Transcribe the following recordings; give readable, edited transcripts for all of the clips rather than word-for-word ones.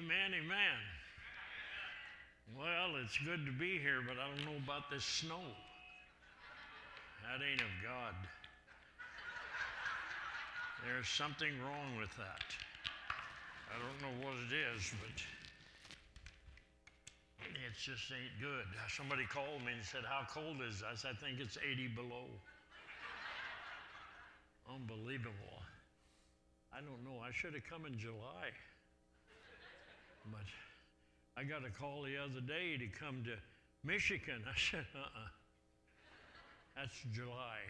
Amen, amen. Well, it's good to be here, but I don't know about this snow. That ain't of God. There's something wrong with that. I don't know what it is, but it just ain't good. Somebody called me and said, how cold is it? I said, I think it's 80 below. Unbelievable. I don't know. I should have come in July. But I got a call the other day to come to Michigan. I said, that's July.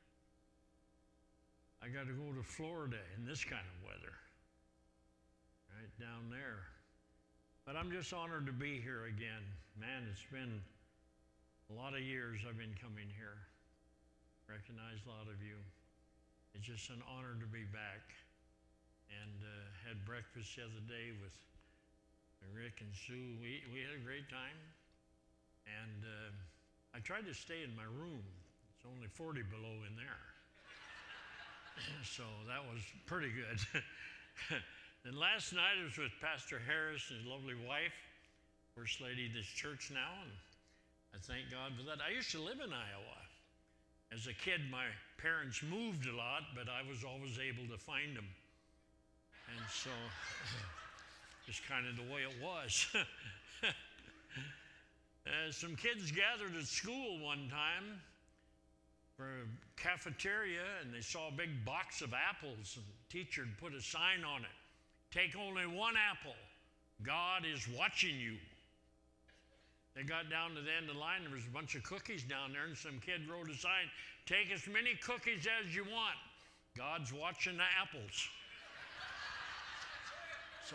I got to go to Florida in this kind of weather, right down there. But I'm just honored to be here again. Man, it's been a lot of years I've been coming here. Recognize a lot of you. It's just an honor to be back. And had breakfast the other day with Rick and Sue. We had a great time. And I tried to stay in my room. It's only 40 below in there. So that was pretty good. And last night I was with Pastor Harris and his lovely wife, First Lady of this church now, and I thank God for that. I used to live in Iowa. As a kid, my parents moved a lot, but I was always able to find them. And so, just kind of the way it was. Some kids gathered at school one time for a cafeteria, and they saw a big box of apples, and the teacher had put a sign on it. Take only one apple. God is watching you. They got down to the end of the line. There was a bunch of cookies down there, and some kid wrote a sign, take as many cookies as you want. God's watching the apples. So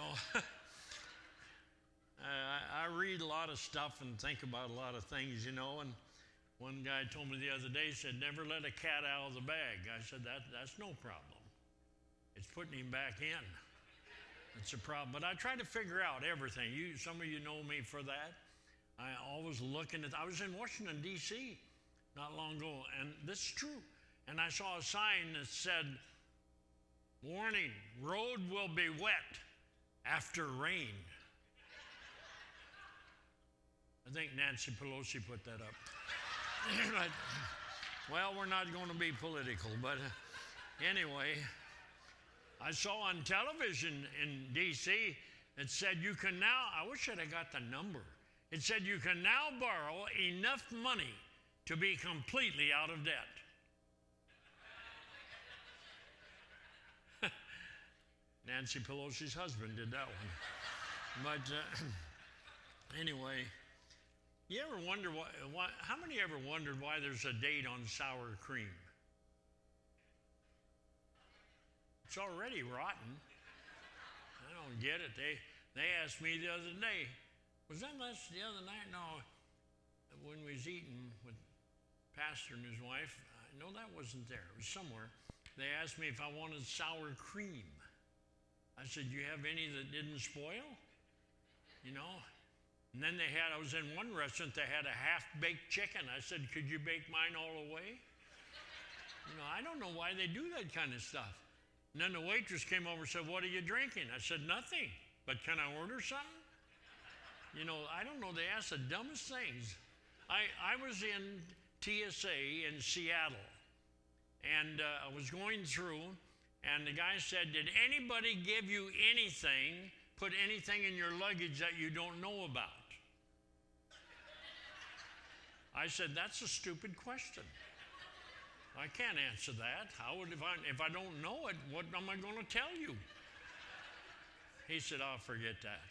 I read a lot of stuff and think about a lot of things, you know, and one guy told me the other day, said, never let a cat out of the bag. I said, that's no problem. It's putting him back in. It's a problem. But I try to figure out everything. Some of you know me for that. I always looking at, I was in Washington, D.C. not long ago, and this is true. And I saw a sign that said, warning, road will be wet after rain. I think Nancy Pelosi put that up. Well, we're not going to be political, but anyway, I saw on television in D.C., it said you can now, I wish I'd have got the number. It said you can now borrow enough money to be completely out of debt. Nancy Pelosi's husband did that one. But anyway, you ever wonder how many ever wondered why there's a date on sour cream? It's already rotten. I don't get it. They asked me the other day, was that the other night? No, when we was eating with Pastor and his wife, no, that wasn't there. It was somewhere. They asked me if I wanted sour cream. I said, you have any that didn't spoil? You know? And then I was in one restaurant, they had a half-baked chicken. I said, could you bake mine all the way? You know, I don't know why they do that kind of stuff. And then the waitress came over and said, what are you drinking? I said, nothing, but can I order something? You know, I don't know, they ask the dumbest things. I was in TSA in Seattle, and I was going through, and the guy said, did anybody give you anything, put anything in your luggage that you don't know about? I said, that's a stupid question. I can't answer that. How would, if I don't know it, what am I going to tell you? He said, I'll forget that.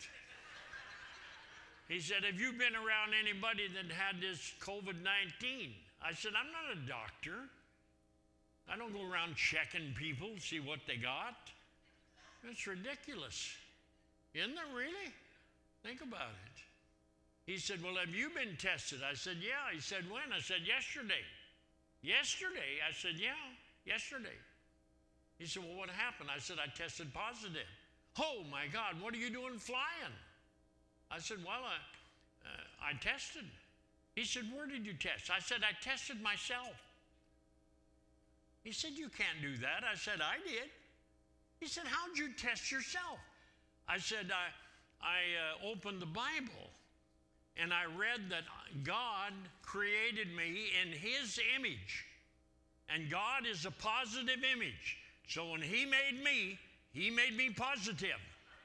He said, have you been around anybody that had this COVID-19? I said, I'm not a doctor. I don't go around checking people, see what they got. That's ridiculous. Isn't it really? Think about it. He said, well, have you been tested? I said, yeah. He said, when? I said, yesterday. Yesterday? I said, yeah, yesterday. He said, well, what happened? I said, I tested positive. Oh, my God, what are you doing flying? I said, well, I tested. He said, where did you test? I said, I tested myself. He said, you can't do that. I said, I did. He said, how'd you test yourself? I said, I opened the Bible and I read that God created me in His image. And God is a positive image. So when He made me positive.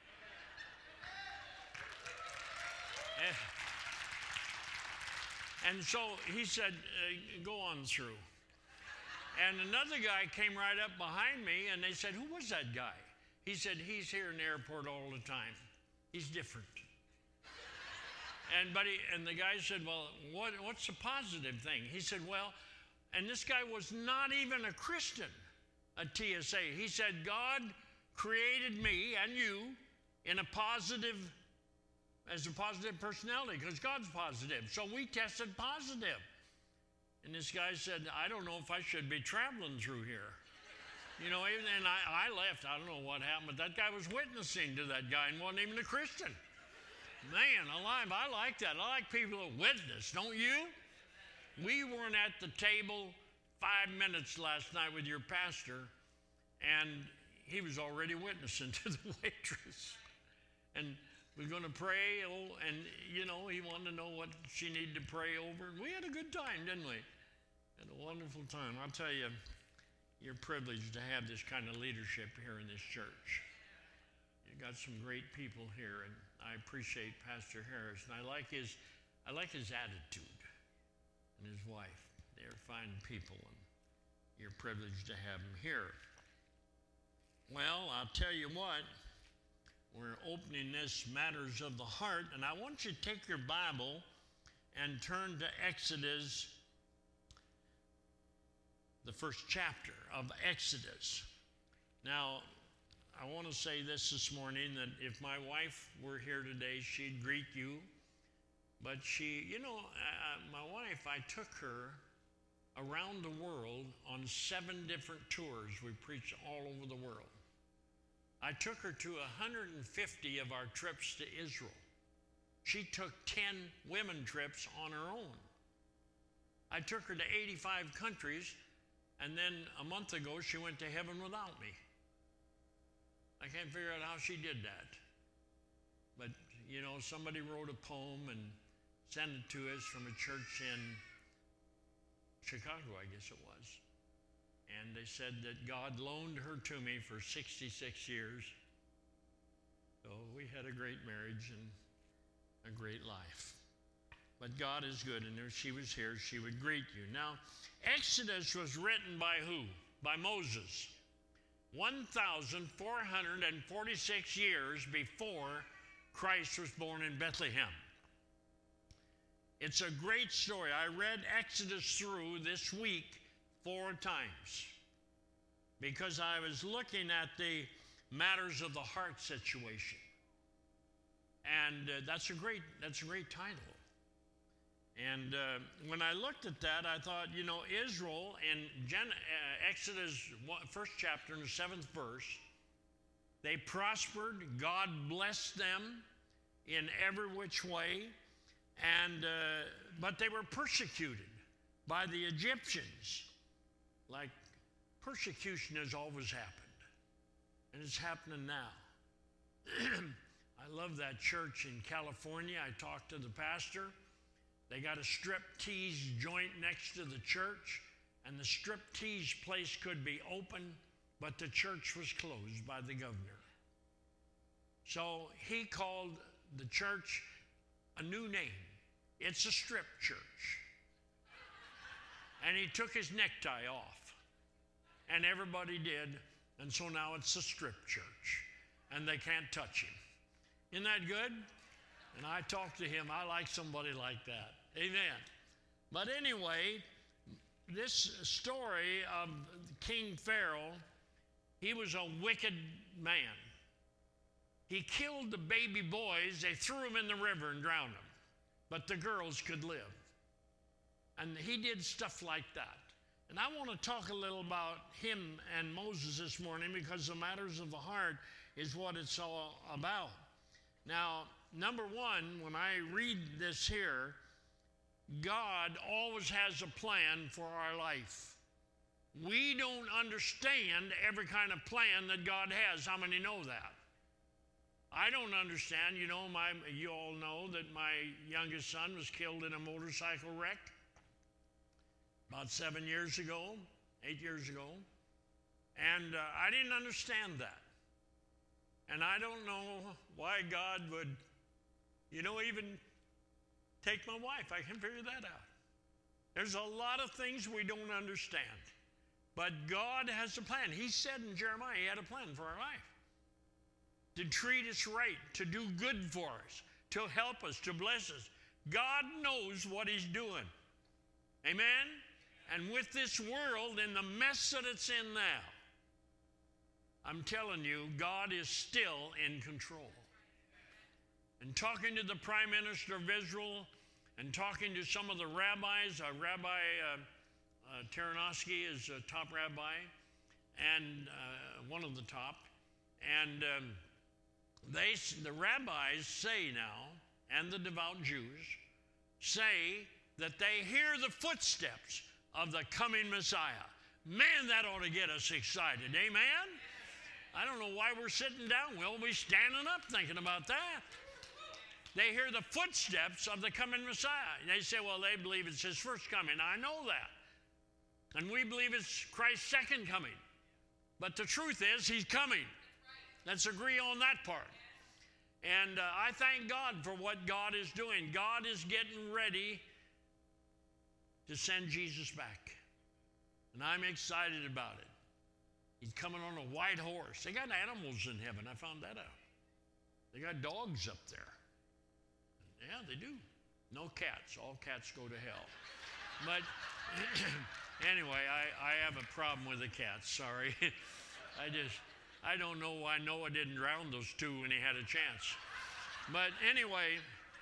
And so He said, go on through. And another guy came right up behind me, and they said, who was that guy? He said, he's here in the airport all the time. He's different. And the guy said, well, what's the positive thing? He said, well, and this guy was not even a Christian at TSA. He said, God created me and you in as a positive personality, because God's positive. So we tested positive. And this guy said, I don't know if I should be traveling through here. You know, and I left. I don't know what happened, but that guy was witnessing to that guy and wasn't even a Christian. Man alive, I like that. I like people that witness, don't you? We weren't at the table 5 minutes last night with your pastor, and he was already witnessing to the waitress. And we're going to pray, and, you know, he wanted to know what she needed to pray over. We had a good time, didn't we? Had a wonderful time. I'll tell you, you're privileged to have this kind of leadership here in this church. You've got some great people here, and I appreciate Pastor Harris, and I like his attitude, and his wife. They're fine people, and you're privileged to have them here. Well, I'll tell you what, we're opening this Matters of the Heart, and I want you to take your Bible and turn to Exodus, the first chapter of Exodus. Now, I want to say this morning, that if my wife were here today, she'd greet you. But she, you know, my wife, I took her around the world on 7 different tours. We preached all over the world. I took her to 150 of our trips to Israel. She took 10 women trips on her own. I took her to 85 countries, and then a month ago, she went to heaven without me. I can't figure out how she did that. But, you know, somebody wrote a poem and sent it to us from a church in Chicago, I guess it was. And they said that God loaned her to me for 66 years. So we had a great marriage and a great life. But God is good, and if she was here, she would greet you. Now, Exodus was written by who? By Moses. 1,446 years before Christ was born in Bethlehem. It's a great story. I read Exodus through this week 4 times because I was looking at the Matters of the Heart situation. And that's a great title. And when I looked at that, I thought, you know, Israel in Exodus 1st chapter in the 7th verse, they prospered. God blessed them in every which way, and but they were persecuted by the Egyptians. Like persecution has always happened, and it's happening now. I love that church in California. I talked to the pastor. They got a striptease joint next to the church, and the striptease place could be open, but the church was closed by the governor. So he called the church a new name. It's a strip church. And he took his necktie off, and everybody did, and so now it's a strip church, and they can't touch him. Isn't that good? And I talked to him. I like somebody like that. Amen. But anyway, this story of King Pharaoh, he was a wicked man. He killed the baby boys. They threw them in the river and drowned them. But the girls could live. And he did stuff like that. And I want to talk a little about him and Moses this morning because the Matters of the Heart is what it's all about. Now, number one, when I read this here, God always has a plan for our life. We don't understand every kind of plan that God has. How many know that? I don't understand. You all know that my youngest son was killed in a motorcycle wreck about 7 years ago, 8 years ago. And I didn't understand that. And I don't know why God would, even take my wife. I can figure that out. There's a lot of things we don't understand. But God has a plan. He said in Jeremiah, He had a plan for our life. To treat us right, to do good for us, to help us, to bless us. God knows what He's doing. Amen? And with this world and the mess that it's in now, I'm telling you, God is still in control. And talking to the Prime Minister of Israel and talking to some of the rabbis, Rabbi Taranovsky is a top rabbi, and one of the top, and the rabbis say now, and the devout Jews, say that they hear the footsteps of the coming Messiah. Man, that ought to get us excited. Amen? I don't know why we're sitting down. We'll be standing up thinking about that. They hear the footsteps of the coming Messiah. They say, well, they believe it's His first coming. I know that. And we believe it's Christ's second coming. But the truth is, He's coming. Let's agree on that part. And I thank God for what God is doing. God is getting ready to send Jesus back. And I'm excited about it. He's coming on a white horse. They got animals in heaven. I found that out. They got dogs up there. Yeah, they do. No cats. All cats go to hell. But anyway, I have a problem with the cats. Sorry. I don't know why Noah didn't drown those two when he had a chance. But anyway,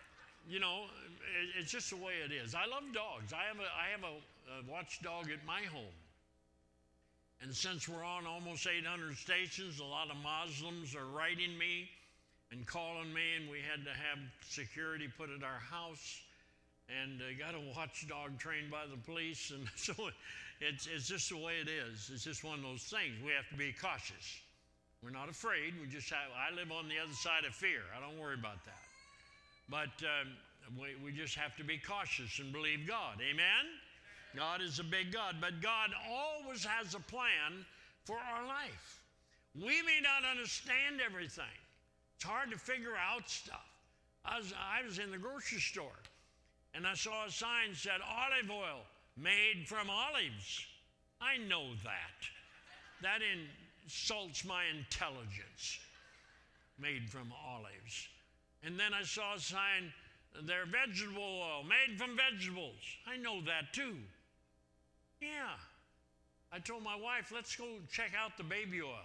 it's just the way it is. I love dogs. I have a watchdog at my home. And since we're on almost 800 stations, a lot of Muslims are writing me and calling me, and we had to have security put at our house, and got a watchdog trained by the police, and so it's just the way it is. It's just one of those things. We have to be cautious. We're not afraid. I live on the other side of fear. I don't worry about that. But we just have to be cautious and believe God. Amen? God is a big God, but God always has a plan for our life. We may not understand everything. It's hard to figure out stuff. I was in the grocery store, and I saw a sign that said olive oil made from olives. I know that. That insults my intelligence. Made from olives. And then I saw a sign, they're vegetable oil, made from vegetables. I know that too. Yeah. I told my wife, let's go check out the baby oil.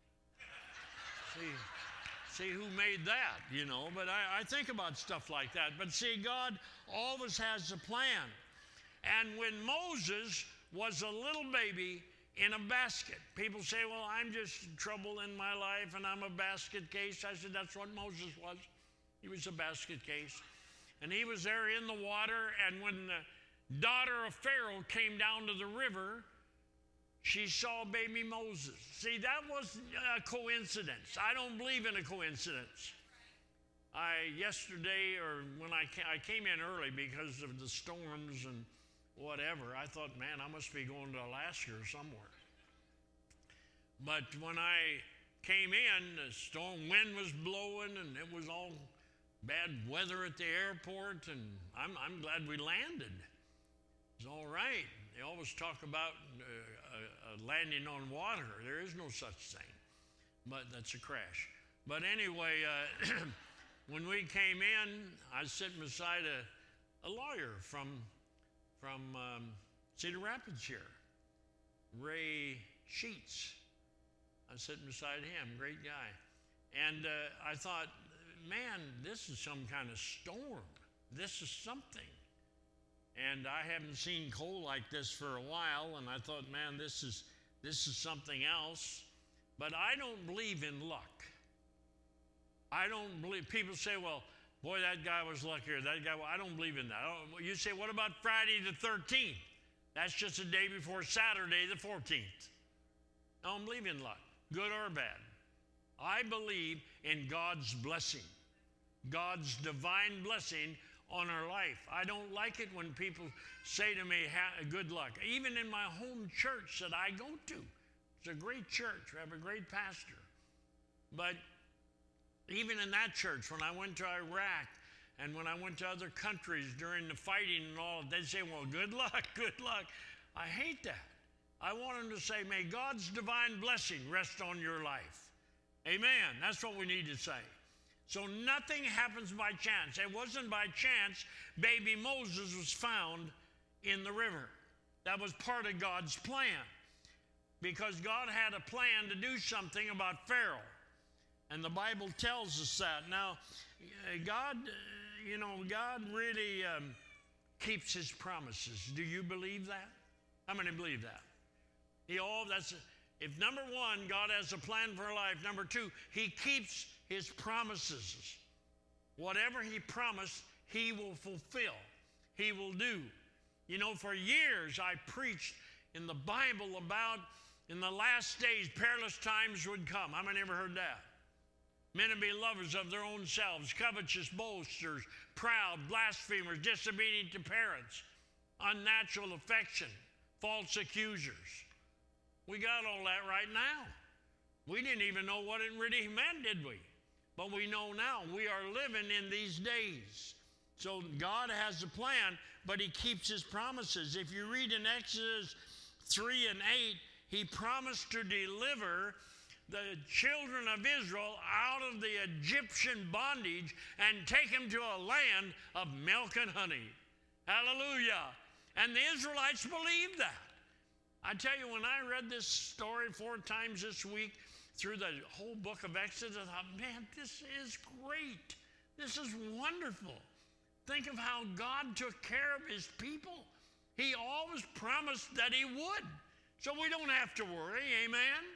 See who made that, But I think about stuff like that. But see, God always has a plan. And when Moses was a little baby in a basket, people say, well, I'm just in trouble in my life and I'm a basket case. I said, that's what Moses was. He was a basket case. And he was there in the water, and when the daughter of Pharaoh came down to the river, she saw baby Moses. See, that wasn't a coincidence. I don't believe in a coincidence. Yesterday, or when I came in early because of the storms and whatever, I thought, man, I must be going to Alaska or somewhere. But when I came in, the storm wind was blowing, and it was all bad weather at the airport, and I'm glad we landed. It's all right. They always talk about landing on water. There is no such thing, but that's a crash. But anyway, when we came in, I was sitting beside a lawyer from Cedar Rapids here, Ray Sheets. I was sitting beside him, great guy. And I thought, man, this is some kind of storm. This is something. And I haven't seen cold like this for a while, and I thought, man, this is something else. But I don't believe in luck. I don't believe, people say, well, boy, that guy was luckier. I don't believe in that. You say, what about Friday the 13th? That's just a day before Saturday the 14th. I don't believe in luck, good or bad. I believe in God's blessing, God's divine blessing on our life. I don't like it when people say to me, good luck. Even in my home church that I go to, it's a great church. We have a great pastor. But even in that church, when I went to Iraq and when I went to other countries during the fighting and all, they'd say, well, good luck, good luck. I hate that. I want them to say, may God's divine blessing rest on your life. Amen. That's what we need to say. So nothing happens by chance. It wasn't by chance baby Moses was found in the river. That was part of God's plan, because God had a plan to do something about Pharaoh. And the Bible tells us that. Now, God really keeps his promises. Do you believe that? How many believe that? If number one, God has a plan for our life. Number two, he keeps his promises. Whatever he promised, he will fulfill. He will do. You know, for years I preached in the Bible about in the last days perilous times would come. How many ever heard that? Men would be lovers of their own selves, covetous, boasters, proud, blasphemers, disobedient to parents, unnatural affection, false accusers. We got all that right now. We didn't even know what it really meant, did we? But we know now. We are living in these days. So God has a plan, but he keeps his promises. If you read in Exodus 3 and 8, he promised to deliver the children of Israel out of the Egyptian bondage and take them to a land of milk and honey. Hallelujah. And the Israelites believed that. I tell you, when I read this story 4 times this week through the whole book of Exodus, I thought, man, this is great. This is wonderful. Think of how God took care of his people. He always promised that he would. So we don't have to worry, amen?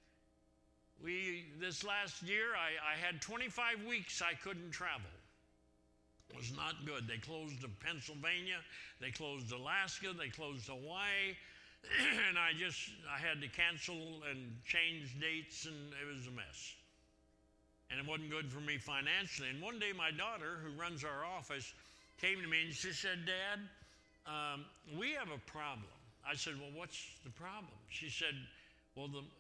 This last year, I had 25 weeks I couldn't travel. It was not good. They closed Pennsylvania, they closed Alaska, they closed Hawaii, and I had to cancel and change dates, and it was a mess. And it wasn't good for me financially. And one day my daughter, who runs our office, came to me and she said, Dad, we have a problem. I said, well, what's the problem? She said, well, the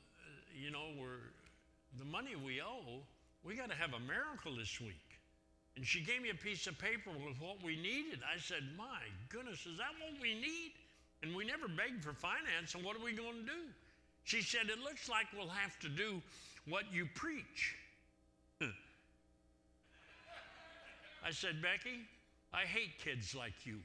money we owe, we got to have a miracle this week. And she gave me a piece of paper with what we needed. I said, my goodness, is that what we need? And we never begged for finance, and what are we going to do? She said, it looks like we'll have to do what you preach. I said, Becky, I hate kids like you.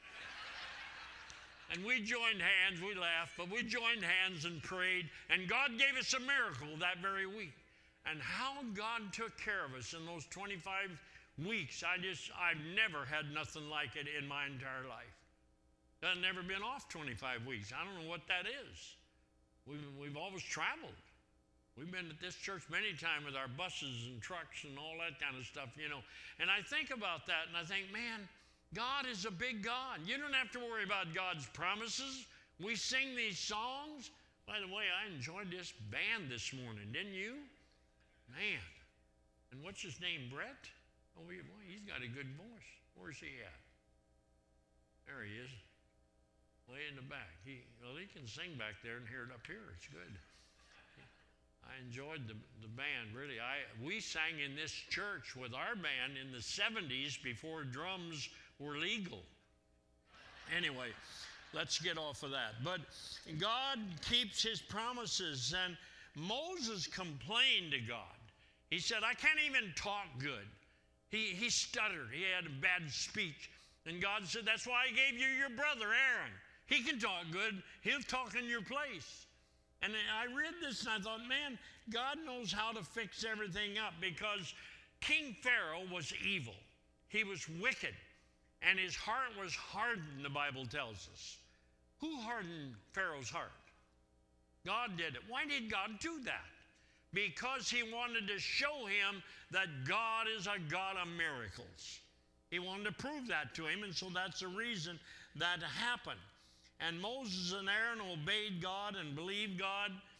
And we joined hands, we laughed, but we joined hands and prayed, and God gave us a miracle that very week. And how God took care of us in those 25 weeks, I've never had nothing like it in my entire life. I've never been off 25 weeks. I don't know what that is. We've always traveled. We've been at this church many times with our buses and trucks and all that kind of stuff, you know. And I think about that, and I think, man, God is a big God. You don't have to worry about God's promises. We sing these songs. By the way, I enjoyed this band this morning, didn't you? Man. And what's his name, Brett? Oh, boy, he's got a good voice. Where's he at? There he is. Way in the back. He can sing back there and hear it up here. It's good. I enjoyed the band, really. We sang in this church with our band in the 70s before drums were legal. Anyway, let's get off of that. But God keeps his promises, and Moses complained to God. He said, I can't even talk good. He stuttered. He had a bad speech. And God said, that's why I gave you your brother, Aaron. He can talk good. He'll talk in your place. And I read this and I thought, man, God knows how to fix everything up, because King Pharaoh was evil. He was wicked. And his heart was hardened, the Bible tells us. Who hardened Pharaoh's heart? God did it. Why did God do that? Because he wanted to show him that God is a God of miracles. He wanted to prove that to him, and so that's the reason that happened. And Moses and Aaron obeyed God and believed God.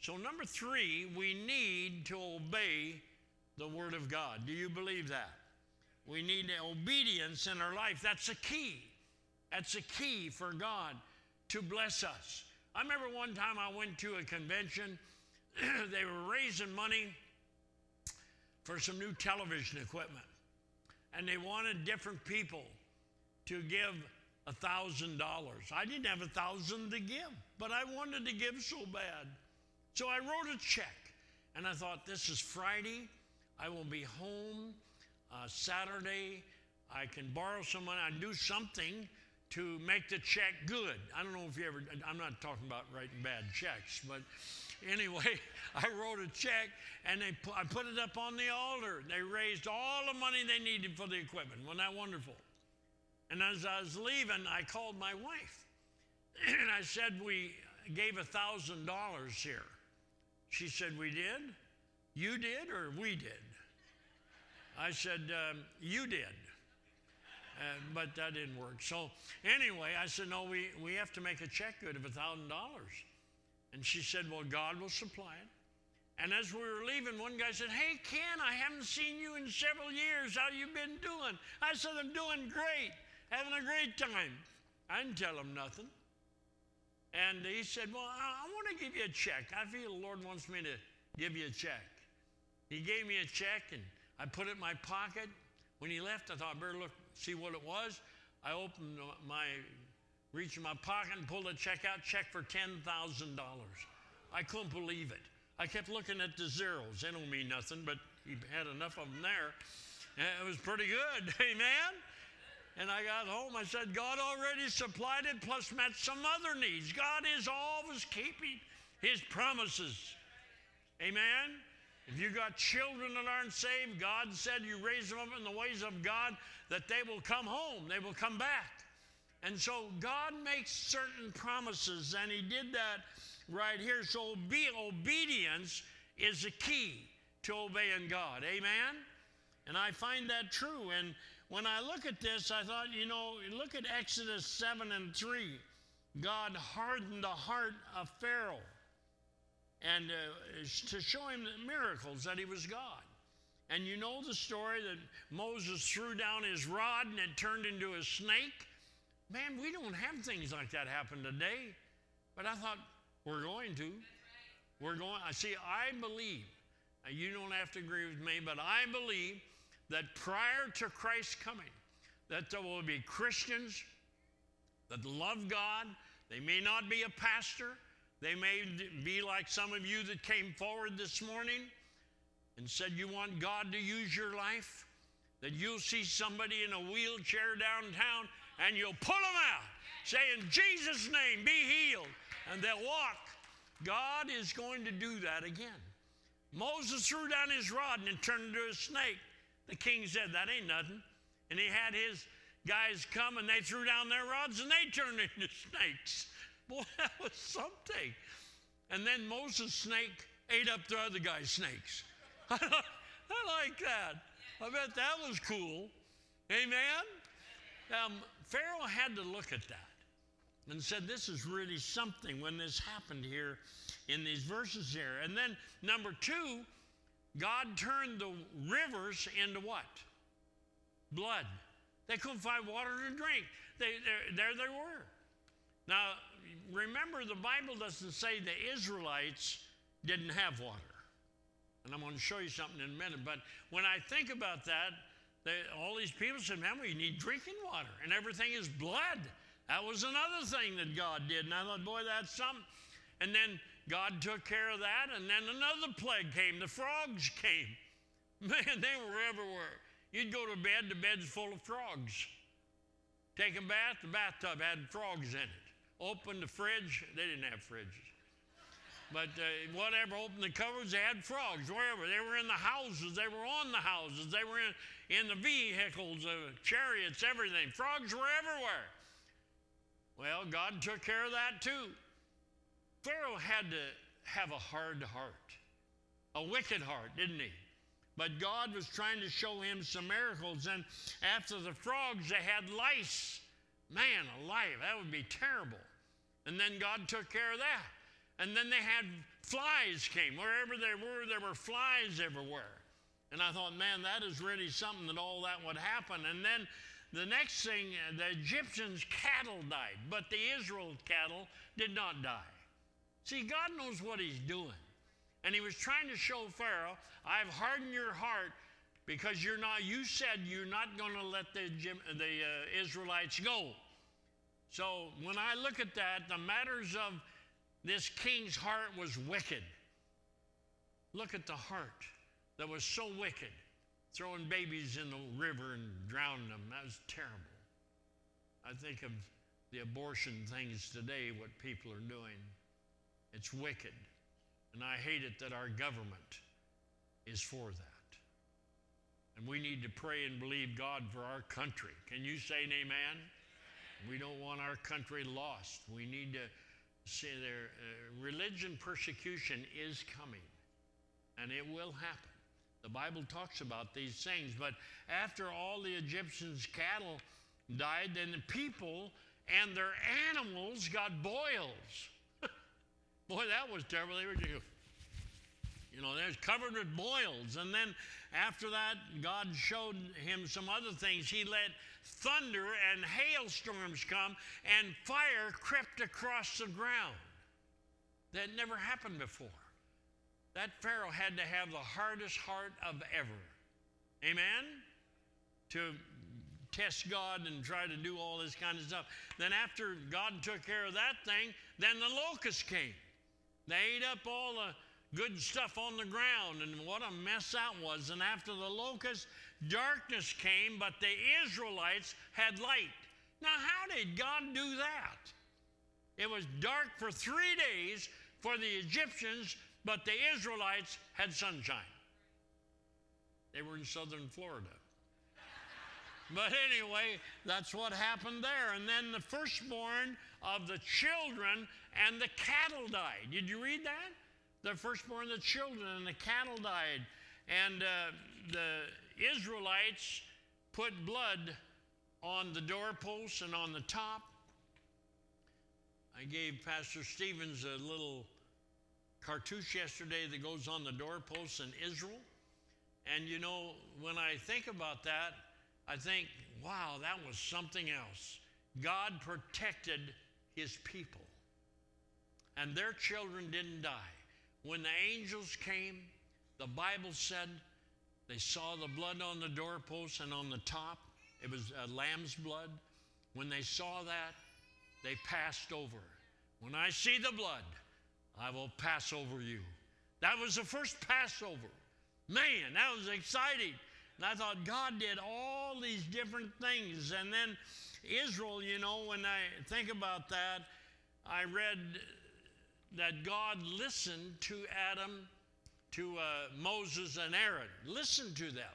So number 3, we need to obey the Word of God. Do you believe that? We need obedience in our life. That's a key. That's a key for God to bless us. I remember one time I went to a convention. They were raising money for some new television equipment. And they wanted different people to give $1,000. I didn't have $1,000 to give, but I wanted to give so bad. So I wrote a check. And I thought, this is Friday. I will be home Saturday. I can borrow some money and do something to make the check good. I don't know if you ever, I'm not talking about writing bad checks, but anyway, I wrote a check and I put it up on the altar. They raised all the money they needed for the equipment. Wasn't that wonderful? And as I was leaving, I called my wife and I said, we gave $1,000 here. She said, we did? You did or we did? I said, you did. But that didn't work. So anyway, I said, no, we have to make a check good of $1,000. And she said, well, God will supply it. And as we were leaving, one guy said, hey, Ken, I haven't seen you in several years. How you been doing? I said, I'm doing great, having a great time. I didn't tell him nothing. And he said, well, I want to give you a check. I feel the Lord wants me to give you a check. He gave me a check, and I put it in my pocket. When he left, I thought, I better look, see what it was. I opened reached in my pocket and pulled a check out, check for $10,000. I couldn't believe it. I kept looking at the zeros. They don't mean nothing, but he had enough of them there. And it was pretty good, amen? And I got home, I said, God already supplied it, plus met some other needs. God is always keeping his promises, amen? If you got children that aren't saved, God said you raise them up in the ways of God, that they will come home, they will come back. And so God makes certain promises, and he did that right here. So obedience is the key to obeying God, amen? And I find that true. And when I look at this, I thought, look at Exodus 7 and 3. God hardened the heart of Pharaoh, and to show him the miracles that he was God. And you know the story that Moses threw down his rod and it turned into a snake? Man, we don't have things like that happen today. But I thought, we're going to. We're going. I believe, you don't have to agree with me, but I believe that prior to Christ's coming, that there will be Christians that love God. They may not be a pastor. They may be like some of you that came forward this morning and said you want God to use your life, that you'll see somebody in a wheelchair downtown and you'll pull them out, say, in Jesus' name, be healed, and they'll walk. God is going to do that again. Moses threw down his rod and it turned into a snake. The king said, that ain't nothing. And he had his guys come and they threw down their rods and they turned into snakes. Boy, that was something. And then Moses' snake ate up the other guy's snakes. I like that. I bet that was cool. Amen? Pharaoh had to look at that and said, this is really something when this happened here in these verses here. And then number 2, God turned the rivers into what? Blood. They couldn't find water to drink. There they were. Now, remember, the Bible doesn't say the Israelites didn't have water. And I'm going to show you something in a minute. But when I think about that, all these people said, man, we need drinking water. And everything is blood. That was another thing that God did. And I thought, boy, that's something. And then God took care of that. And then another plague came. The frogs came. Man, they were everywhere. You'd go to bed, the bed's full of frogs. Take a bath, the bathtub had frogs in it. Open the fridge, they didn't have fridges. But whatever, open the cupboards, they had frogs wherever. They were in the houses, they were on the houses, they were in the vehicles, chariots, everything. Frogs were everywhere. Well, God took care of that too. Pharaoh had to have a hard heart, a wicked heart, didn't he? But God was trying to show him some miracles. And after the frogs, they had lice. Man alive, that would be terrible. And then God took care of that. And then they had flies came. Wherever they were, there were flies everywhere. And I thought, man, that is really something that all that would happen. And then the next thing, the Egyptians' cattle died, but the Israel cattle did not die. See, God knows what he's doing. And he was trying to show Pharaoh, I've hardened your heart because you said you're not going to let the Israelites go. So when I look at that, the matters of this king's heart was wicked. Look at the heart that was so wicked, throwing babies in the river and drowning them. That was terrible. I think of the abortion things today, what people are doing. It's wicked. And I hate it that our government is for that. And we need to pray and believe God for our country. Can you say an amen? We don't want our country lost. We need to see there. Religion persecution is coming, and it will happen. The Bible talks about these things. But after all the Egyptians' cattle died, then the people and their animals got boils. Boy, that was terrible. They were just, they was covered with boils. And then after that, God showed him some other things. He let thunder and hailstorms come, and fire crept across the ground. That never happened before. That Pharaoh had to have the hardest heart of ever. Amen? To test God and try to do all this kind of stuff. Then after God took care of that thing, then the locusts came. They ate up all the good stuff on the ground, and what a mess that was. And after the locusts, darkness came, but the Israelites had light. Now, how did God do that? It was dark for 3 days for the Egyptians, but the Israelites had sunshine. They were in southern Florida. But anyway, that's what happened there. And then the firstborn of the children and the cattle died. Did you read that? The firstborn of the children and the cattle died. And the Israelites put blood on the doorposts and on the top. I gave Pastor Stevens a little cartouche yesterday that goes on the doorposts in Israel. And when I think about that, I think, wow, that was something else. God protected his people. And their children didn't die. When the angels came, the Bible said they saw the blood on the doorposts and on the top. It was lamb's blood. When they saw that, they passed over. When I see the blood, I will pass over you. That was the first Passover. Man, that was exciting. And I thought God did all these different things. And then Israel, when I think about that, I read that God listened to Adam, to Moses and Aaron. Listen to them.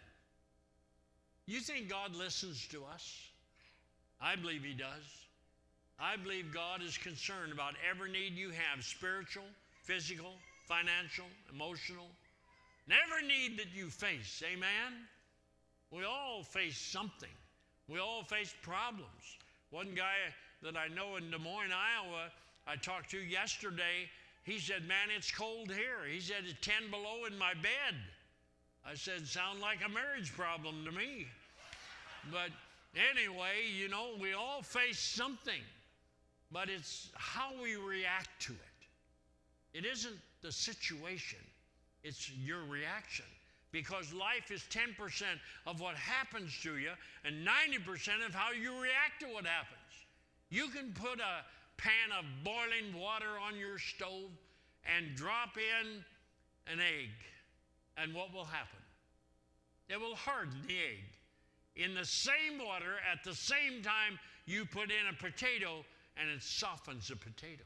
You think God listens to us? I believe he does. I believe God is concerned about every need you have, spiritual, physical, financial, emotional, and every need that you face. Amen? We all face something. We all face problems. One guy that I know in Des Moines, Iowa, I talked to yesterday, he said, man, it's cold here. He said, it's 10 below in my bed. I said, sound like a marriage problem to me. But anyway, we all face something. But it's how we react to it. It isn't the situation. It's your reaction. Because life is 10% of what happens to you and 90% of how you react to what happens. You can put a pan of boiling water on your stove and drop in an egg, and what will happen? It will harden the egg. In the same water, at the same time, you put in a potato, and it softens the potato.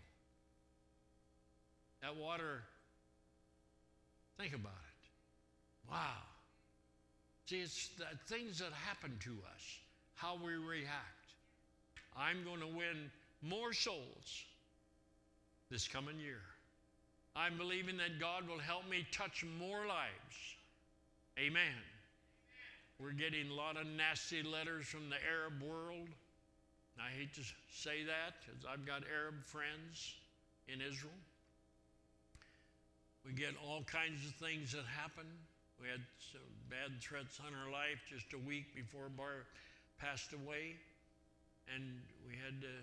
That water, think about it. Wow. See, it's the things that happen to us, how we react. I'm going to win more souls this coming year. I'm believing that God will help me touch more lives. Amen. We're getting a lot of nasty letters from the Arab world. I hate to say that because I've got Arab friends in Israel. We get all kinds of things that happen. We had some bad threats on our life just a week before Bart passed away. And we had to,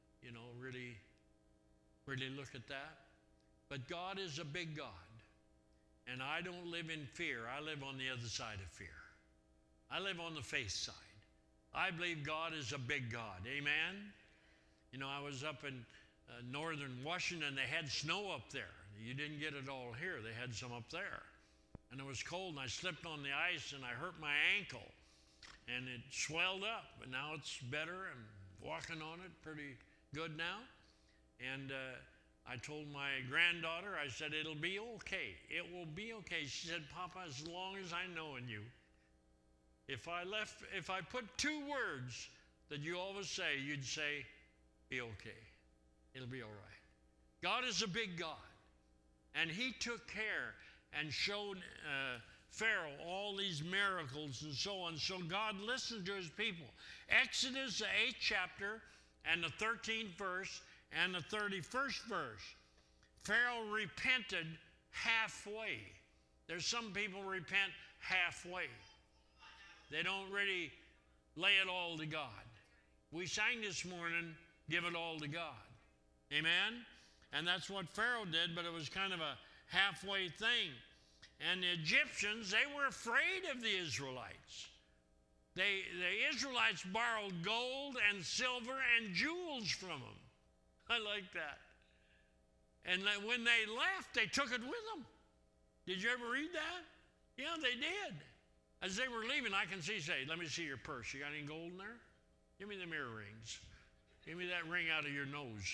really look at that. But God is a big God. And I don't live in fear. I live on the other side of fear. I live on the faith side. I believe God is a big God. Amen? I was up in northern Washington. They had snow up there. You didn't get it all here. They had some up there. And it was cold, and I slipped on the ice, and I hurt my ankle. And it swelled up, but now it's better. I'm walking on it pretty good now. And I told my granddaughter, I said, it'll be okay. It will be okay. She said, Papa, as long as I know in you, if I put 2 words that you always say, you'd say, be okay. It'll be all right. God is a big God. And he took care and showed Pharaoh all these miracles and so on. So God listened to his people. Exodus, the 8th chapter, and the 13th verse, and the 31st verse. Pharaoh repented halfway. There's some people repent halfway. They don't really lay it all to God. We sang this morning, give it all to God. Amen? And that's what Pharaoh did, but it was kind of a halfway thing. And the Egyptians, they were afraid of the Israelites. The Israelites borrowed gold and silver and jewels from them. I like that. And when they left, they took it with them. Did you ever read that? Yeah, they did. As they were leaving, I can say, let me see your purse. You got any gold in there? Give me them earrings. Give me that ring out of your nose.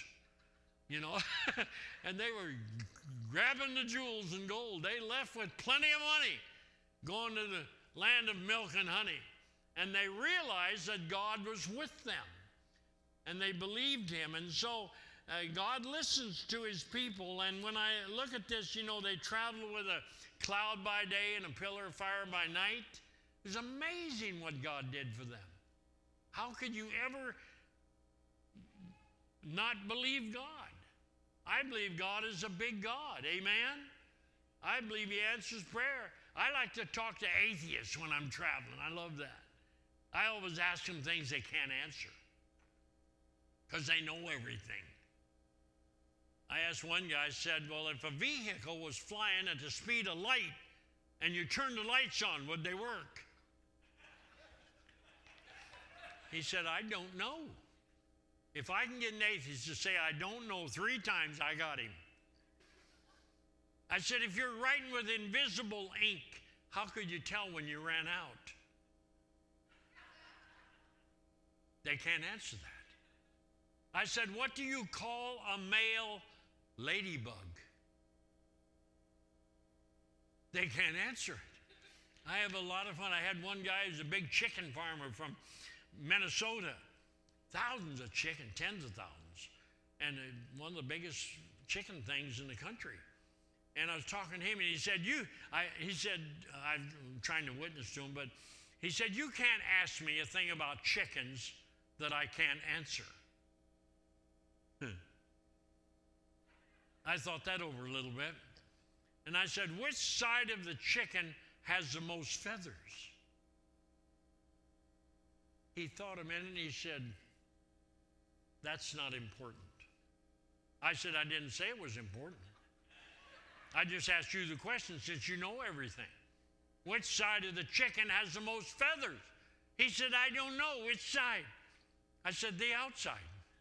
And they were grabbing the jewels and gold. They left with plenty of money, going to the land of milk and honey. And they realized that God was with them. And they believed him. And so God listens to his people. And when I look at this, they traveled with a cloud by day and a pillar of fire by night. It was amazing what God did for them. How could you ever not believe God? I believe God is a big God. Amen? I believe he answers prayer. I like to talk to atheists when I'm traveling. I love that. I always ask them things they can't answer because they know everything. I asked one guy, I said, well, if a vehicle was flying at the speed of light and you turned the lights on, would they work? He said, I don't know. If I can get an atheist to say I don't know 3 times, I got him. I said, if you're writing with invisible ink, how could you tell when you ran out? They can't answer that. I said, what do you call a male ladybug? They can't answer it. I have a lot of fun. I had one guy who's a big chicken farmer from Minnesota. Thousands of chicken, tens of thousands. And one of the biggest chicken things in the country. And I was talking to him, and he said, I'm trying to witness to him, but he said, you can't ask me a thing about chickens that I can't answer. I thought that over a little bit. And I said, which side of the chicken has the most feathers? He thought a minute, and he said, that's not important. I said, I didn't say it was important. I just asked you the question since you know everything. Which side of the chicken has the most feathers? He said, I don't know. Which side? I said, the outside.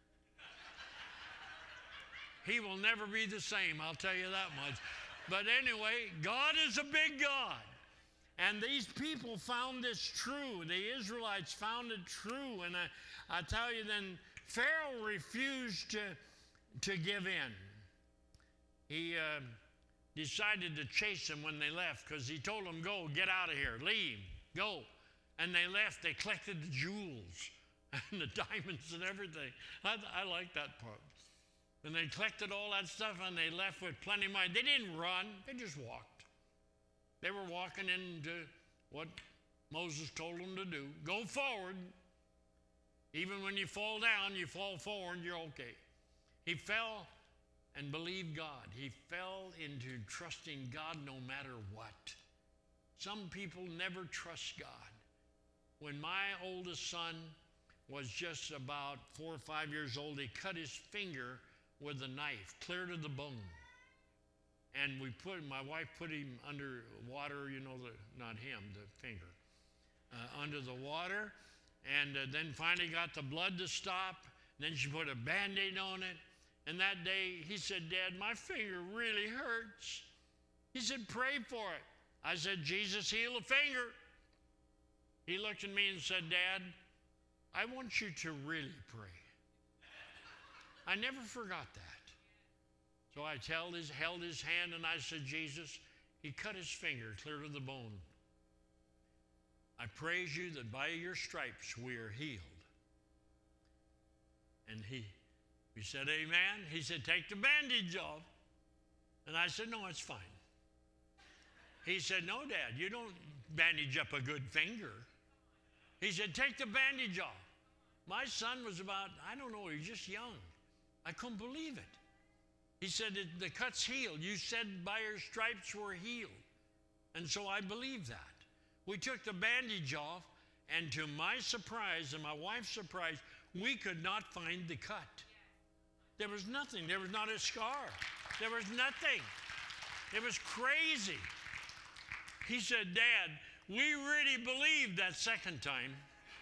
He will never be the same, I'll tell you that much. But anyway, God is a big God. And these people found this true. The Israelites found it true. And I tell you, then Pharaoh refused to give in. He decided to chase them when they left because he told them, go, get out of here, leave, go. And they left. They collected the jewels and the diamonds and everything. I like that part. And they collected all that stuff and they left with plenty of money. They didn't run. They just walked. They were walking into what Moses told them to do. Go forward. Even when you fall down, you fall forward, you're okay. He fell and believed God. He fell into trusting God no matter what. Some people never trust God. When my oldest son was just about 4 or 5 years old, he cut his finger with a knife, clear to the bone. And my wife put him under water, not him, the finger, under the water, and then finally got the blood to stop. Then she put a Band-Aid on it. And that day, he said, Dad, my finger really hurts. He said, pray for it. I said, Jesus, heal the finger. He looked at me and said, Dad, I want you to really pray. I never forgot that. So I held his hand and I said, Jesus, he cut his finger clear to the bone. I praise you that by your stripes we are healed. And we said, amen. He said, take the bandage off. And I said, no, it's fine. He said, no, Dad, you don't bandage up a good finger. He said, take the bandage off. My son was about, he was just young. I couldn't believe it. He said, the cut's healed. You said by your stripes we're healed. And so I believe that. We took the bandage off, and to my surprise and my wife's surprise, we could not find the cut. There was nothing. There was not a scar. There was nothing. It was crazy. He said, Dad, we really believed that second time.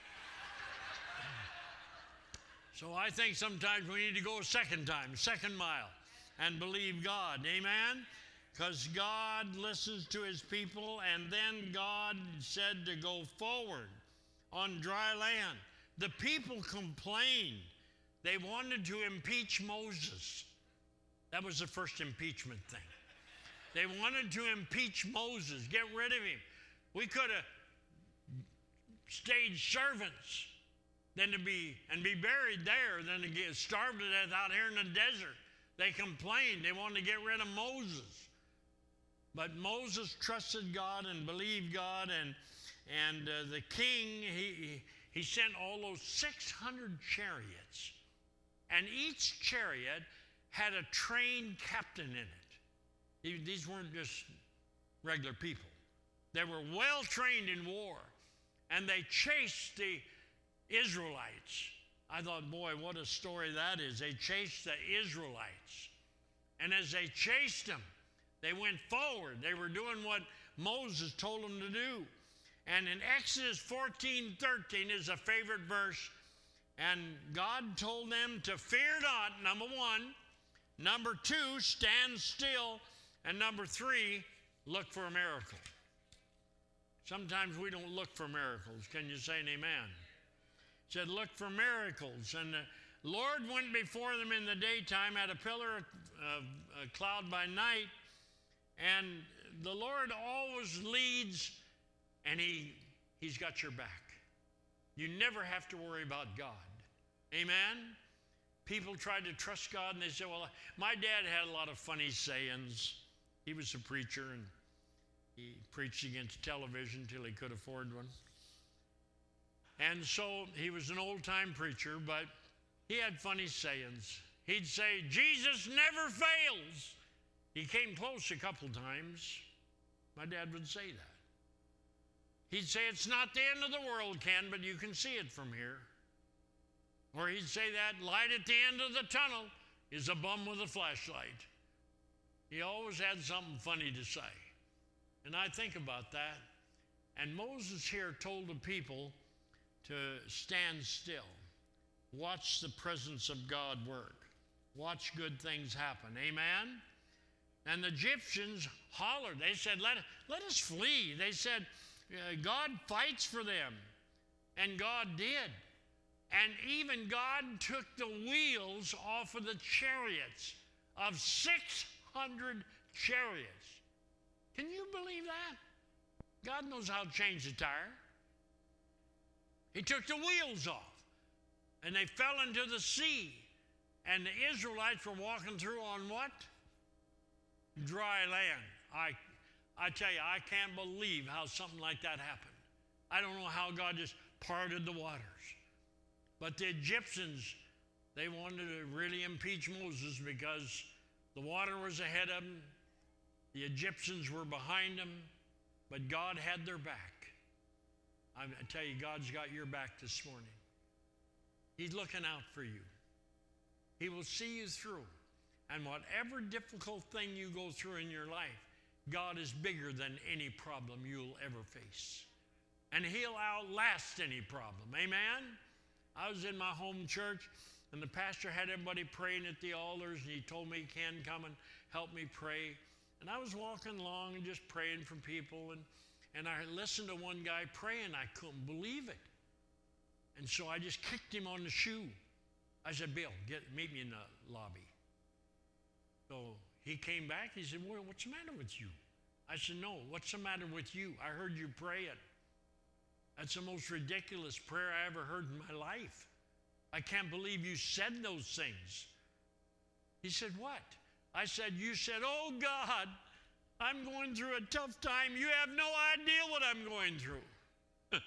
So I think sometimes we need to go a second time, second mile, and believe God. Amen? Because God listens to his people, and then God said to go forward on dry land. The people complained. They wanted to impeach Moses. That was the first impeachment thing. They wanted to impeach Moses, get rid of him. We could have stayed servants than to be buried there, than to get starved to death out here in the desert. They complained. They wanted to get rid of Moses. But Moses trusted God and believed God, and the king, he sent all those 600 chariots. And each chariot had a trained captain in it. These weren't just regular people. They were well trained in war. And they chased the Israelites. I thought, boy, what a story that is. They chased the Israelites. And as they chased them, they went forward. They were doing what Moses told them to do. And in Exodus 14:13 is a favorite verse. And God told them to fear not, number one. Number two, stand still. And number three, look for a miracle. Sometimes we don't look for miracles. Can you say an amen? It said, look for miracles. And the Lord went before them in the daytime, had a pillar of a cloud by night. And the Lord always leads, and He's got your back. You never have to worry about God. Amen? People try to trust God, and they say, well, my dad had a lot of funny sayings. He was a preacher, and he preached against television till he could afford one. And so he was an old-time preacher, but he had funny sayings. He'd say, Jesus never fails. He came close a couple times. My dad would say that. He'd say, it's not the end of the world, Ken, but you can see it from here. Or he'd say that light at the end of the tunnel is a bum with a flashlight. He always had something funny to say. And I think about that. And Moses here told the people to stand still. Watch the presence of God work. Watch good things happen. Amen? And the Egyptians hollered. They said, let us flee. They said, God fights for them. And God did. And even God took the wheels off of the chariots, of 600 chariots. Can you believe that? God knows how to change the tire. He took the wheels off, and they fell into the sea. And the Israelites were walking through on what? Dry land. I tell you, I can't believe how something like that happened. I don't know how God just parted the waters. But the Egyptians, they wanted to really impeach Moses because The water was ahead of them. The Egyptians were behind them, but God had their back. I tell you, God's got your back this morning. He's looking out for you. He will see you through. And whatever difficult thing you go through in your life, God is bigger than any problem you'll ever face. And He'll outlast any problem. Amen? I was in my home church, and the pastor had everybody praying at the altars, and he told me, Ken, come and help me pray. And I was walking along and just praying for people, and I listened to one guy praying. I couldn't believe it. And so I just kicked him on the shoe. I said, Bill, meet me in the lobby. So he came back. He said, well, what's the matter with you? I said, no, what's the matter with you? I heard you praying. That's the most ridiculous prayer I ever heard in my life. I can't believe you said those things. He said, what? I said, you said, oh, God, I'm going through a tough time. You have no idea what I'm going through.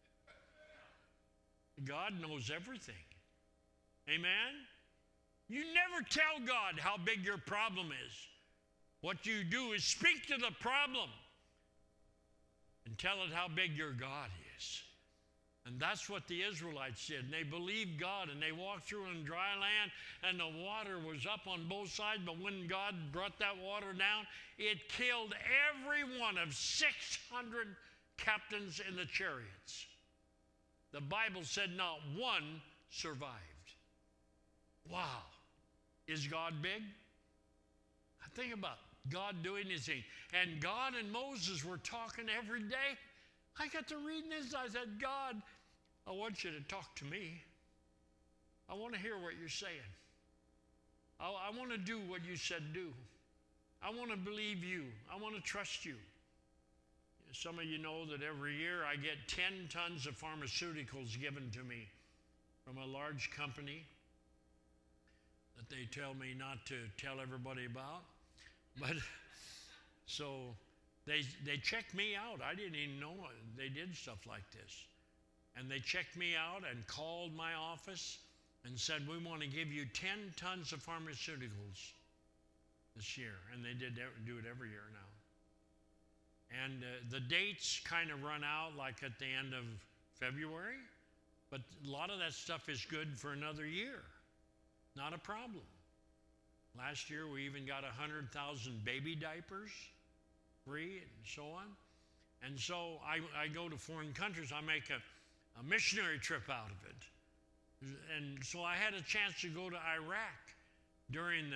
God knows everything. Amen? You never tell God how big your problem is. What you do is speak to the problem and tell it how big your God is. And that's what the Israelites did. And they believed God, and they walked through in dry land, and the water was up on both sides. But when God brought that water down, it killed every one of 600 captains in the chariots. The Bible said not one survived. Wow. Is God big? Think about God doing His thing. And God and Moses were talking every day. I got to reading this. I said, God, I want you to talk to me. I want to hear what you're saying. I want to do what you said do. I want to believe you. I want to trust you. Some of you know that every year I get 10 tons of pharmaceuticals given to me from a large company that they tell me not to tell everybody about. But so they checked me out. I didn't even know they did stuff like this. And they checked me out and called my office and said, we want to give you 10 tons of pharmaceuticals this year. And they do it every year now. And the dates kind of run out like at the end of February. But a lot of that stuff is good for another year. Not a problem. Last year, we even got 100,000 baby diapers free and so on. And so I go to foreign countries. I make a missionary trip out of it. And so I had a chance to go to Iraq during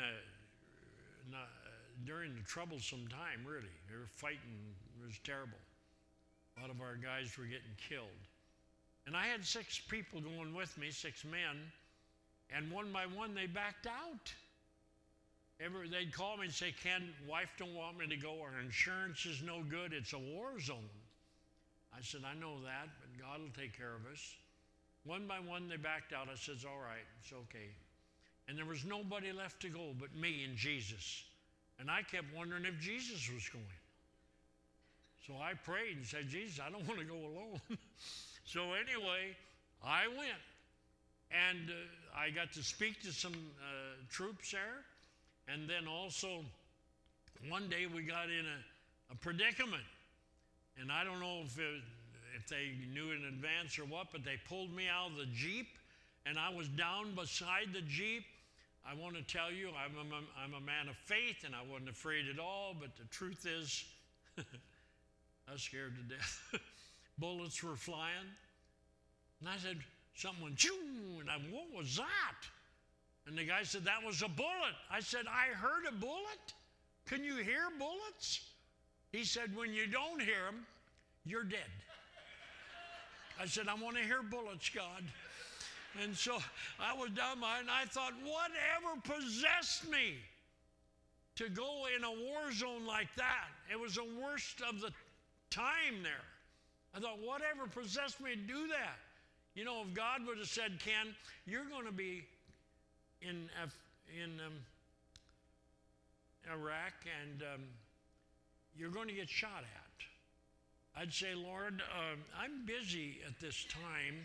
the troublesome time, really. They were fighting. It was terrible. A lot of our guys were getting killed. And I had 6 people going with me, 6 men. And one by one, they backed out. They'd call me and say, Ken, wife don't want me to go. Our insurance is no good. It's a war zone. I said, I know that, but God will take care of us. One by one, they backed out. I said, all right, it's okay. And there was nobody left to go but me and Jesus. And I kept wondering if Jesus was going. So I prayed and said, Jesus, I don't want to go alone. So anyway, I went. And I got to speak to some troops there. And then also, one day we got in a predicament. And I don't know if they knew in advance or what, but they pulled me out of the Jeep, and I was down beside the Jeep. I want to tell you, I'm a man of faith, and I wasn't afraid at all, but the truth is, I was scared to death. Bullets were flying. And I said, something went, choo, and what was that? And the guy said, that was a bullet. I said, I heard a bullet? Can you hear bullets? He said, when you don't hear them, you're dead. I said, I want to hear bullets, God. And so I was down by, and I thought, whatever possessed me to go in a war zone like that? It was the worst of the time there. I thought, whatever possessed me to do that? You know, if God would have said, Ken, you're going to be in Iraq and you're going to get shot at, I'd say, Lord, I'm busy at this time,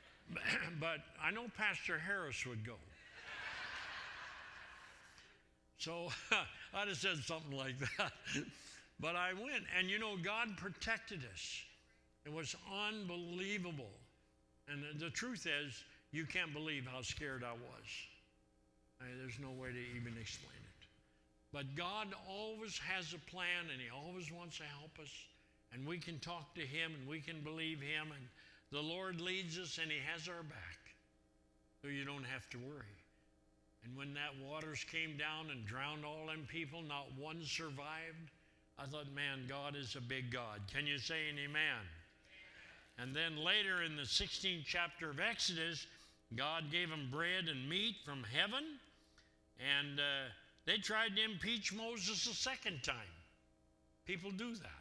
but I know Pastor Harris would go. So I'd have said something like that. But I went, and God protected us. It was unbelievable. And the truth is, you can't believe how scared I was. There's no way to even explain it. But God always has a plan, and He always wants to help us. And we can talk to Him, and we can believe Him, and the Lord leads us, and He has our back. So you don't have to worry. And when that waters came down and drowned all them people, not one survived. I thought, man, God is a big God. Can you say an amen? And then later in the 16th chapter of Exodus, God gave them bread and meat from heaven, and they tried to impeach Moses a second time. People do that.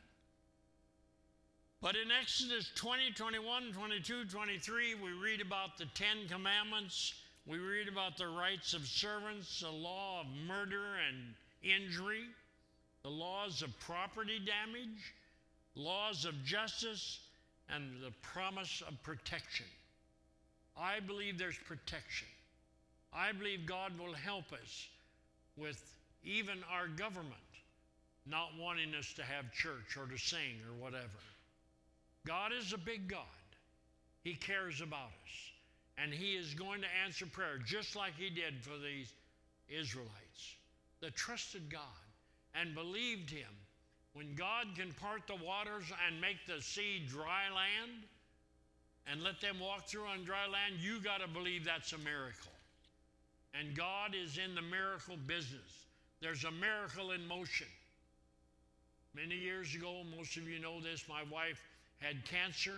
But in Exodus 20, 21, 22, 23, we read about the 10 Commandments. We read about the rights of servants, the law of murder and injury, the laws of property damage, laws of justice, and the promise of protection. I believe there's protection. I believe God will help us with even our government not wanting us to have church or to sing or whatever. God is a big God. He cares about us. And He is going to answer prayer just like He did for these Israelites that trusted God and believed Him. When God can part the waters and make the sea dry land and let them walk through on dry land, you got to believe that's a miracle. And God is in the miracle business. There's a miracle in motion. Many years ago, most of you know this, my wife had cancer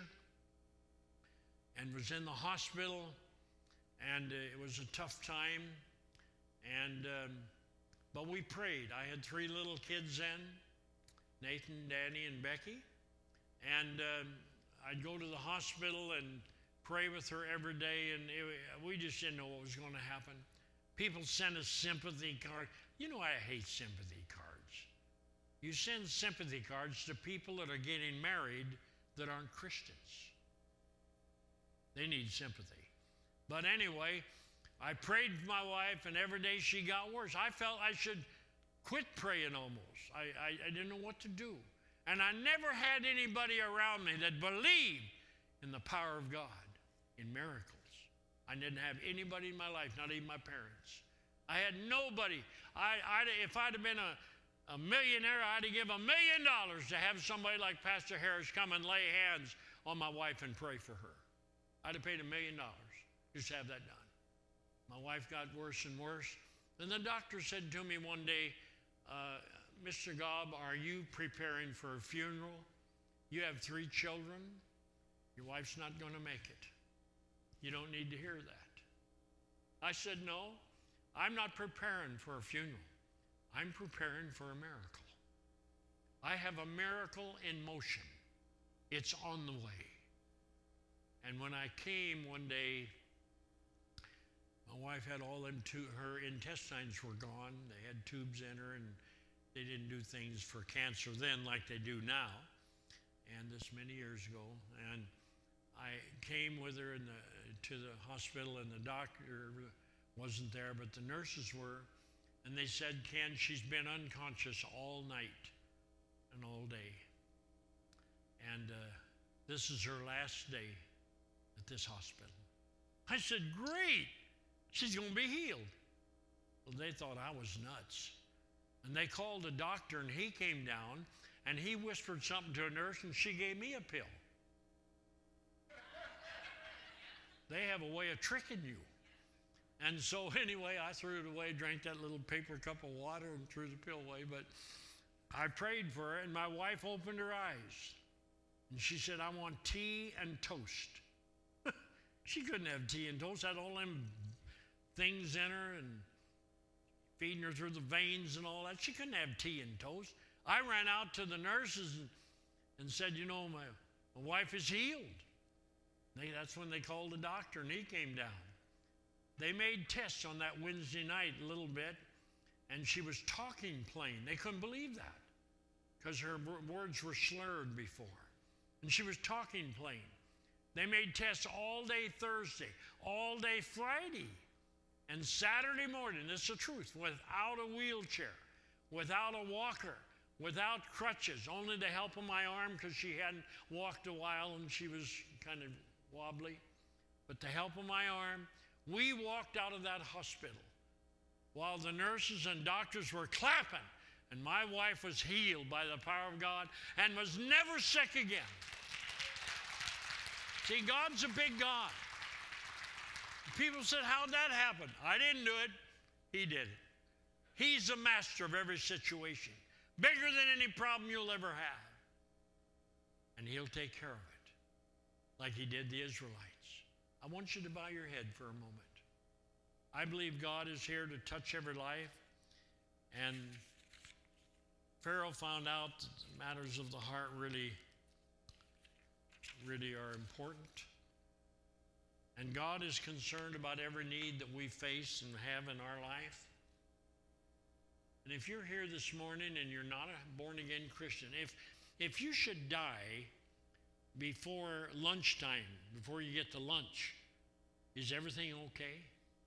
and was in the hospital, and it was a tough time. And but we prayed. I had 3 little kids then, Nathan, Danny, and Becky. And I'd go to the hospital and pray with her every day, and we just didn't know what was going to happen. People sent us sympathy cards. You know I hate sympathy cards. You send sympathy cards to people that are getting married that aren't Christians. They need sympathy. But anyway, I prayed for my wife, and every day she got worse. I felt I should quit praying almost. I didn't know what to do. And I never had anybody around me that believed in the power of God, in miracles. I didn't have anybody in my life, not even my parents. I had nobody. If I'd have been a millionaire, I'd have given $1 million to have somebody like Pastor Harris come and lay hands on my wife and pray for her. I'd have paid $1 million just to have that done. My wife got worse and worse. And the doctor said to me one day, Mr. Gobb, are you preparing for a funeral? You have 3 children. Your wife's not going to make it. You don't need to hear that. I said, no, I'm not preparing for a funeral. I'm preparing for a miracle. I have a miracle in motion. It's on the way. And when I came one day, my wife had all them, her intestines were gone. They had tubes in her, and they didn't do things for cancer then like they do now. And this many years ago. And I came with her to the hospital, and the doctor wasn't there, but the nurses were. And they said, Ken, she's been unconscious all night and all day. And this is her last day at this hospital. I said, great. She's going to be healed. Well, they thought I was nuts. And they called a doctor, and he came down, and he whispered something to a nurse, and she gave me a pill. They have a way of tricking you. And so anyway, I threw it away, drank that little paper cup of water, and threw the pill away. But I prayed for her, and my wife opened her eyes. And she said, I want tea and toast. She couldn't have tea and toast. Had all them things in her and feeding her through the veins and all that. She couldn't have tea and toast. I ran out to the nurses and said, you know, my wife is healed. That's when they called the doctor, and he came down. They made tests on that Wednesday night a little bit, and she was talking plain. They couldn't believe that because her words were slurred before. And she was talking plain. They made tests all day Thursday, all day Friday. And Saturday morning, this is the truth, without a wheelchair, without a walker, without crutches, only the help of my arm because she hadn't walked a while and she was kind of wobbly. But the help of my arm, we walked out of that hospital while the nurses and doctors were clapping, and my wife was healed by the power of God and was never sick again. See, God's a big God. People said, how'd that happen? I didn't do it. He did it. He's the master of every situation, bigger than any problem you'll ever have. And he'll take care of it like he did the Israelites. I want you to bow your head for a moment. I believe God is here to touch every life. And Pharaoh found out that the matters of the heart really are important. And God is concerned about every need that we face and have in our life. And if you're here this morning and you're not a born-again Christian, if you should die before lunchtime, before you get to lunch, is everything okay?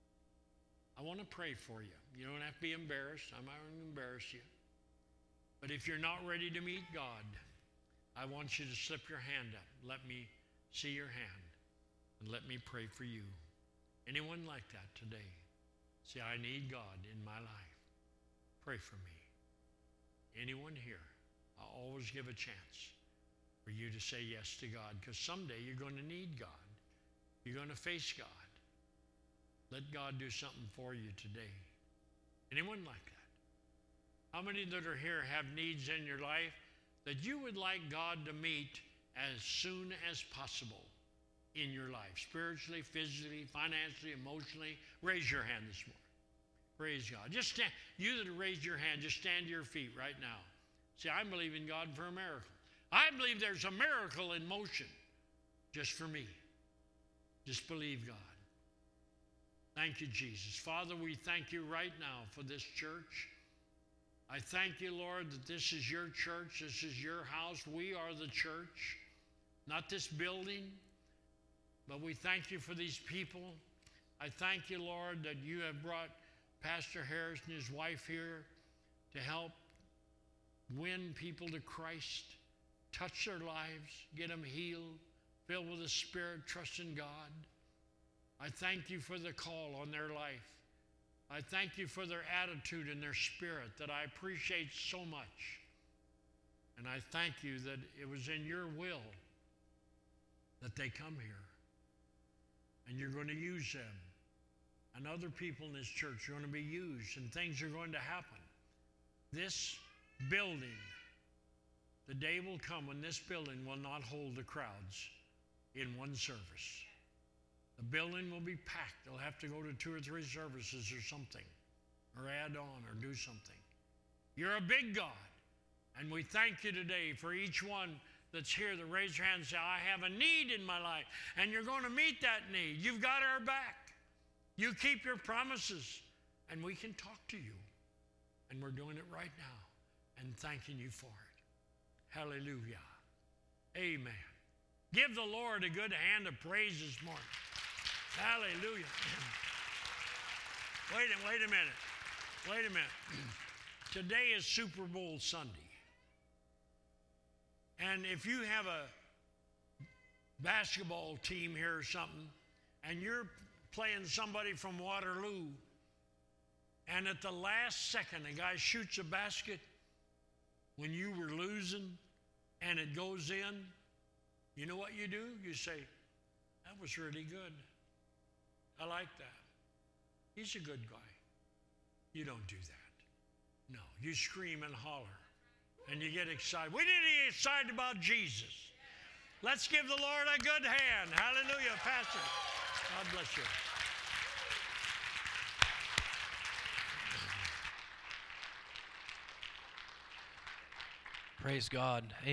I want to pray for you. You don't have to be embarrassed. I'm not going to embarrass you. But if you're not ready to meet God, I want you to slip your hand up. Let me see your hand. And let me pray for you. Anyone like that today? Say, I need God in my life. Pray for me. Anyone here? I'll always give a chance for you to say yes to God, because someday you're going to need God. You're going to face God. Let God do something for you today. Anyone like that? How many that are here have needs in your life that you would like God to meet as soon as possible in your life, spiritually, physically, financially, emotionally? Raise your hand this morning. Praise God. Just stand. You that have raised your hand, just stand to your feet right now. See, I'm believing God for a miracle. I believe there's a miracle in motion just for me. Just believe God. Thank you, Jesus. Father, we thank you right now for this church. I thank you, Lord, that this is your church. This is your house. We are the church, not this building. But we thank you for these people. I thank you, Lord, that you have brought Pastor Harris and his wife here to help win people to Christ, touch their lives, get them healed, filled with the Spirit, trust in God. I thank you for the call on their life. I thank you for their attitude and their spirit that I appreciate so much. And I thank you that it was in your will that they come here. And you're going to use them. And other people in this church are going to be used, and things are going to happen. This building, the day will come when this building will not hold the crowds in one service. The building will be packed. They'll have to go to 2 or 3 services or something, or add on or do something. You're a big God, and we thank you today for each one that's here that raise your hand and say, I have a need in my life, and you're going to meet that need. You've got our back. You keep your promises, and we can talk to you. And we're doing it right now and thanking you for it. Hallelujah. Amen. Give the Lord a good hand of praise this morning. Hallelujah. Wait a minute. Today is Super Bowl Sunday. And if you have a basketball team here or something, and you're playing somebody from Waterloo, and at the last second a guy shoots a basket when you were losing and it goes in, you know what you do? You say, that was really good. I like that. He's a good guy. You don't do that. No, you scream and holler and you get excited. We need to get excited about Jesus. Let's give the Lord a good hand. Hallelujah, Pastor. God bless you. Praise God.